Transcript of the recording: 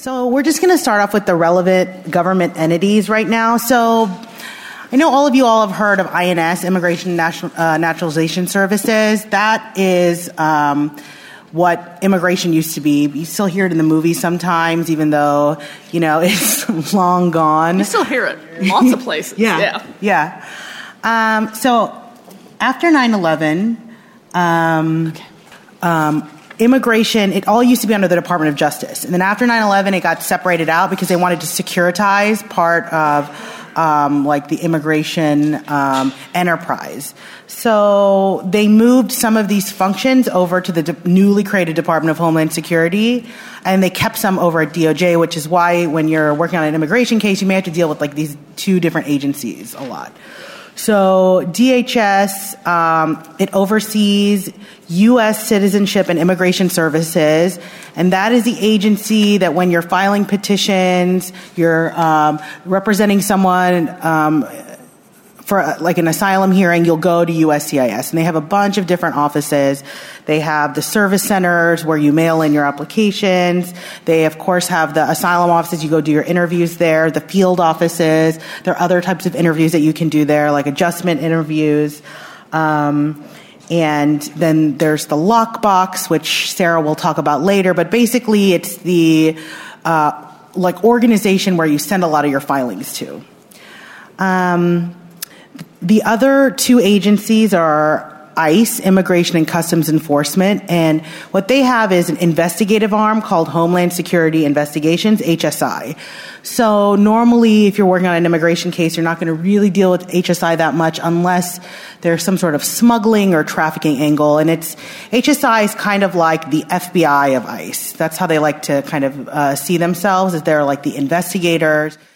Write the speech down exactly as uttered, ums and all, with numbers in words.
So we're just going to start off with the relevant government entities right now. So I know all of you all have heard of I N S, Immigration and National, uh, Naturalization Services. That is um, what immigration used to be. You still hear it in the movies sometimes, even though, you know, it's long gone. You still hear it in lots of places. yeah. Yeah. yeah. Um, so after nine eleven, um, okay. um, immigration, it all used to be under the Department of Justice. And then after nine eleven, it got separated out because they wanted to securitize part of um, like the immigration um, enterprise. So they moved some of these functions over to the de- newly created Department of Homeland Security, and they kept some over at D O J, which is why when you're working on an immigration case, you may have to deal with like these two different agencies a lot. So D H S, um, it oversees U S citizenship and immigration services, and that is the agency that when you're filing petitions, you're um, representing someone um, for uh, like an asylum hearing, you'll go to U S C I S, and they have a bunch of different offices. They have the service centers where you mail in your applications. They, of course, have the asylum offices. You go do your interviews there. The field offices. There are other types of interviews that you can do there, like adjustment interviews. Um, and then there's the lockbox, which Sarah will talk about later. But basically, it's the uh, like organization where you send a lot of your filings to. Um, The other two agencies are ICE, Immigration and Customs Enforcement, and what they have is an investigative arm called Homeland Security Investigations, H S I. So normally, if you're working on an immigration case, you're not going to really deal with H S I that much unless there's some sort of smuggling or trafficking angle, and it's H S I is kind of like the F B I of ICE. That's how they like to kind of uh, see themselves, as they're like the investigators.